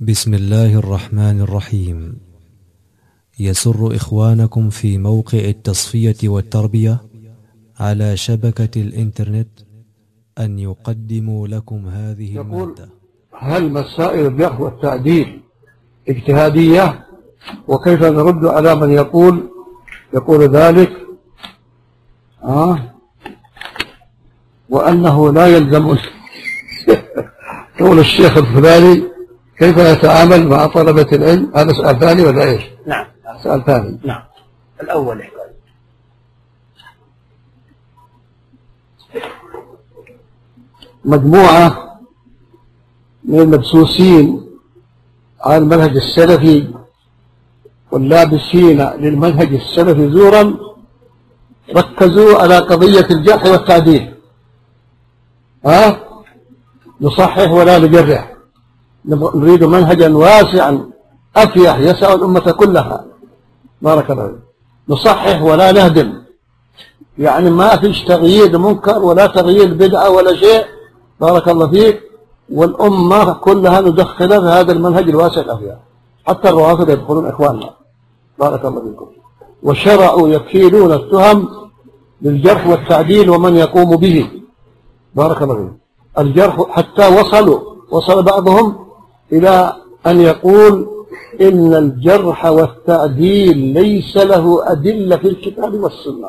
بسم الله الرحمن الرحيم. يسر إخوانكم في موقع التصفية والتربية على شبكة الإنترنت أن يقدموا لكم هذه المادة. هل مسائل الجرح والتعديل اجتهادية؟ وكيف نرد على من يقول ذلك وأنه لا يلزم قول الشيخ الفلاني كيف يتعامل مع طلبة العلم؟ هذا سؤال ثاني ولا إيش؟ نعم سؤال ثاني. نعم الأول مجموعة من المبسوسين على المنهج السلفي واللابسين للمنهج السلفي زورا ركزوا على قضية الجرح والتعديل. نصحح ولا نجرح، نريد منهجا واسعا أفيح يسع الأمة كلها. بارك الله فيك. نصحح ولا نهدم، يعني ما فيش تغيير منكر ولا تغيير بدعة ولا شيء. بارك الله فيك. والأمة كلها ندخلها في هذا المنهج الواسع الأفيح، حتى الروافض يدخلون إخواننا. بارك الله فيكم. وشرعوا يكيلون التهم للجرح والتعديل ومن يقوم به. بارك الله فيك. الجرح حتى وصل بعضهم إلى أن يقول إن الجرح والتعديل ليس له أدلة في الكتاب والسنة.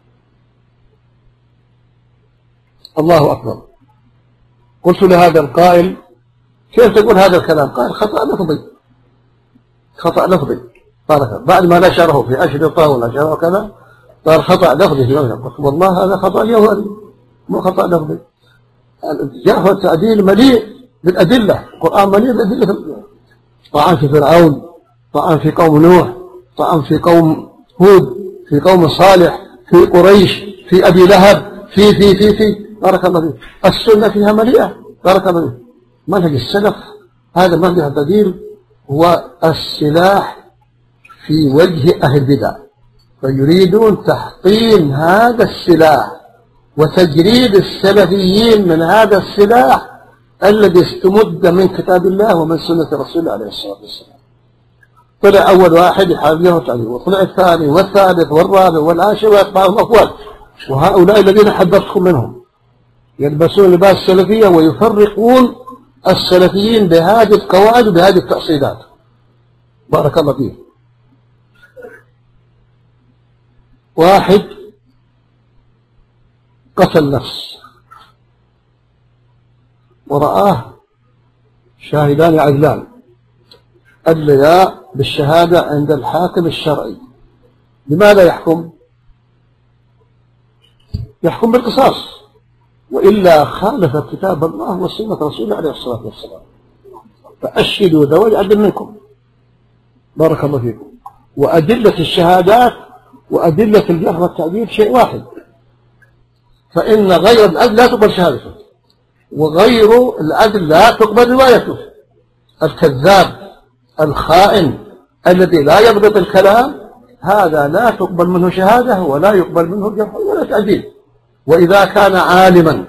الله أكبر. قلت لهذا القائل كيف تقول هذا الكلام؟ قال خطأ لفظي. خطأ لفظي. بعد ما نشره في أشرطة ونشره كذا قال خطأ لفظي. قلت والله هذا خطأ جوهري مو خطأ لفظي. الجرح والتعديل مليء بالأدلة، القرآن مليء بالأدلة. طعن في فرعون، طعن في قوم نوح، طعن في قوم هود، في قوم صالح، في قريش، في أبي لهب، في بارك الله فيك. السنة فيها مليئة. بارك الله فيك. منهج السلف هذا منهج التعديل هو السلاح في وجه أهل البدع، فيريدون تحطيم هذا السلاح وتجريد السلفيين من هذا السلاح الذي استمد من كتاب الله ومن سنة رسول الله عليه الصلاة والسلام. طلع أول واحد يحاول التعديل، وطلع الثاني والثالث والرابع والعاشر ويتبعهم أقوال. وهؤلاء الذين حذرتكم منهم يلبسون لباس السلفية ويفرقون السلفيين بهذه القواعد وبهذه التأصيلات. بارك الله فيه. واحد قتل نفس ورآه شاهدان عدلان أدليا بالشهادة عند الحاكم الشرعي، لماذا يحكم؟ يحكم بالقصاص، وإلا خالف كتاب الله وسنة رسوله عليه الصلاة والسلام. فأشهدوا ذوي عدل منكم. بارك الله فيكم. وأدلة الشهادات وأدلة الجرح والتعديل شيء واحد، فإن غير العدل لا تقبل شهادته، وغير العدل لا تقبل روايته. الكذاب الخائن الذي لا يضبط الكلام هذا لا تقبل منه شهادة ولا يقبل منه جرح ولا تعديل. وإذا كان عالما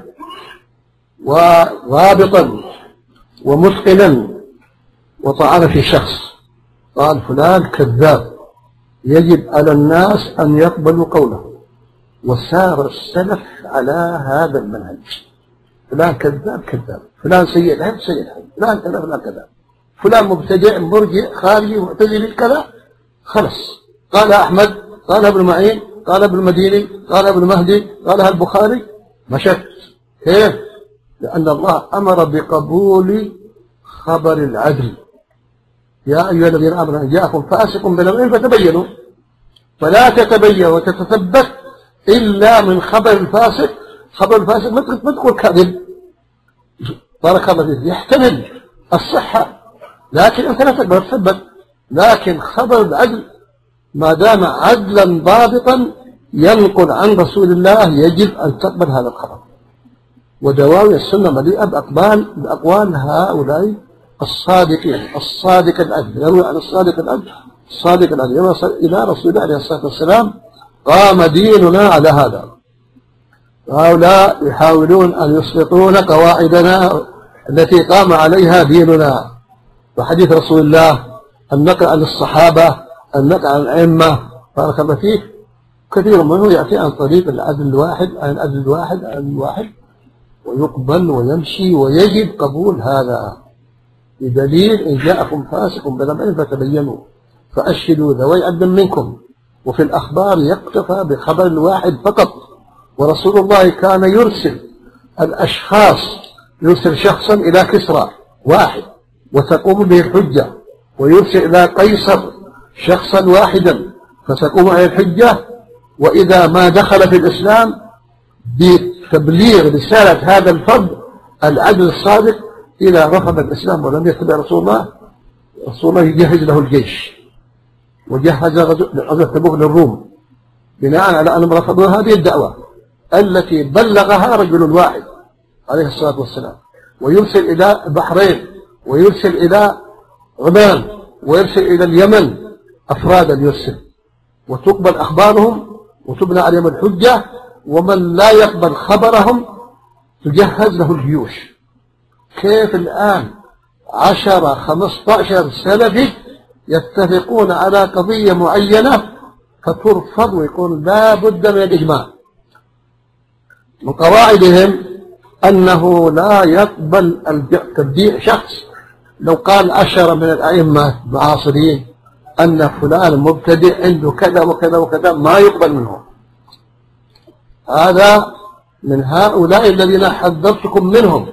وضابطا ومتقنا وطعن في شخص قال فلان كذاب، يجب على الناس أن يقبلوا قوله. وسار السلف على هذا المنهج. فلان كذاب كذاب، فلان سيء الحفظ سيء الحفظ، فلان كذا فلان كذا، فلان مبتدع مرجئ خارجي معتزلي كذا. خلص قال أحمد، قال ابن معين، قال ابن المديني، قال ابن مهدي، قالها البخاري، مشت. كيف؟ لأن الله أمر بقبول خبر العدل. يا أيها الذين آمنوا إن جاءكم فاسق بنبأ فتبينوا. فلا تتبين وتتثبت إلا من خبر الفاسق. خبر الفاسق ما تقول كاذب. بارك الله فيك. يحتمل الصحة لكن أنت لا تقدر تثبت. لكن خبر العدل ما دام عدلا ضابطا ينقل عن رسول الله يجب أن تقبل هذا الخبر. ودواوي السنة مليئة بأقوال هؤلاء الصادقين. الصادق العدل يروي عن الصادق العدل، الصادق العدل يروي إلى رسول الله عليه الصلاة والسلام قام ديننا على هذا. هؤلاء يحاولون أن يسقطون قواعدنا التي قام عليها ديننا. وحديث رسول الله النقل عن الصحابة، النقل عن الأئمة، بارك الله فيك، كثير منه يأتي عن طريق العدل الواحد عن العدل الواحد عن الواحد، ويقبل ويمشي ويجب قبول هذا، بدليل إن جاءكم فاسق بنبأ فتبينوا فأشهدوا ذوي عدل منكم. وفي الأخبار يكتفى بخبر الواحد فقط، ورسول الله كان يرسل الأشخاص، يرسل شخصا إلى كسرى واحد وتقوم به الحجة، ويرسل إلى قيصر شخصا واحدا فتقوم عليه الحجة، وإذا ما دخل في الإسلام بتبليغ رسالة هذا الفرد العدل الصادق إذا رفض الإسلام ولم يتبع رسول الله، رسول الله يجهز له الجيش، وجهز غزوة تبوك للروم بناء على أنهم رفضوا هذه الدعوة التي بلغها رجل واحد عليه الصلاة والسلام، ويرسل إلى البحرين، ويرسل إلى عمان، ويرسل إلى اليمن أفرادا يرسل، وتقبل أخبارهم وتبنى عليهم الحجة، ومن لا يقبل خبرهم تجهز له الجيوش. كيف الآن 10-15 سلفي يتفقون على قضية معينة فترفض ويكون لا بد من الإجماع؟ من قواعدهم أنه لا يقبل تبديع شخص لو قال 10 من الأئمة المعاصرين أن فلان مبتدئ عنده كذا وكذا وكذا، ما يقبل منهم. هذا من هؤلاء الذين حذرتكم منهم.